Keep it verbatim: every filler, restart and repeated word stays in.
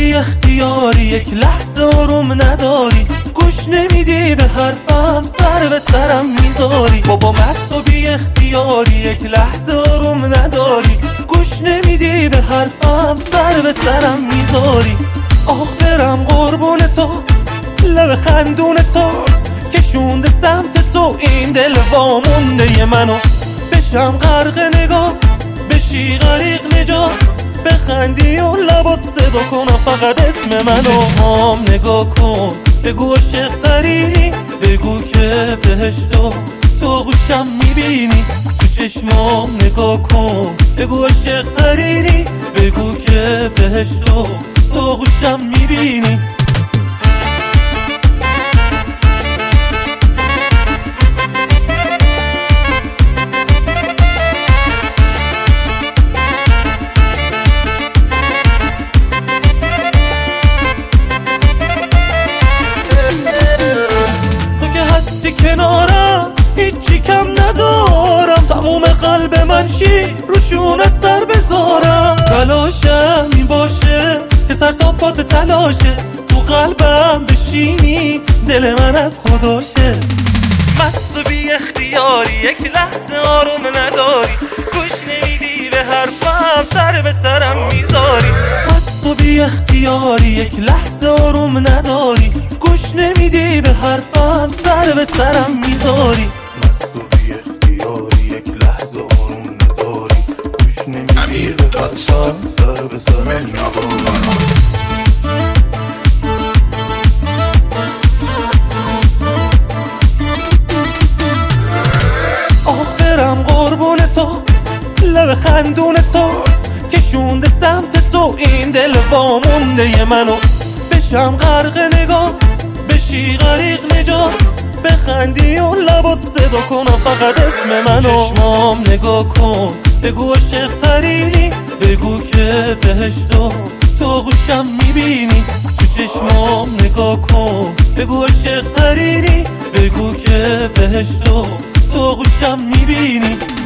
بی اختیاری، یک لحظه آروم نداری، گوش نمیدی به حرفم، سر به سرم میذاری. بابا مست و بی اختیاری، یک لحظه آروم نداری، گوش نمیدی به حرفم، سر به سرم میذاری. آخ برم قربون تو، لب خندون تو کشونده سمت تو، این دل وامونده منو. بشم غرق نگاه، بشی غریق نجات، بخندی و لبات صدا کن فقط اسم منو. چشمام نگاه کن، بگو عاشق تری، بگو که بهشتو تو گوشم میبینی. تو چشمام نگاه کن، بگو عاشق تری، بگو که بهشتو تو گوشم میبینی. کنارم هیچی کم ندارم، تموم قلب من چی روشونت سر بذارم. تلاشم این باشه که سر تا پات تلاشه، تو قلبم بشینی دل من از خداشه. مست و بی اختیاری، یک لحظه آروم نداری، گوش نمیدی به حرفم، سر به سرم میذاری. مست و بی اختیاری، یک لحظه آروم نداری، گوش نمیدی به حرفم، سر به سرم میذاری. مست و بی اختیاری، یک لحظه آروم نداری، گوش نمیدی به حرفم، سر به سرم میذاری. برم قربون تو، لب خندون تو کشونده سمت تو، این دل وامونده منو. بشم غرق نگاه، بشی غریق نجات، بخندی و لبات صدا کن فقط اسم منو. چشمام نگاه کن، بگو عاشق تری، بگو که بهشتو تو گوشم میبینی. تو چشمام نگاه کن، بگو عاشق تری، بگو که بهشتو تو گوشم میبینی.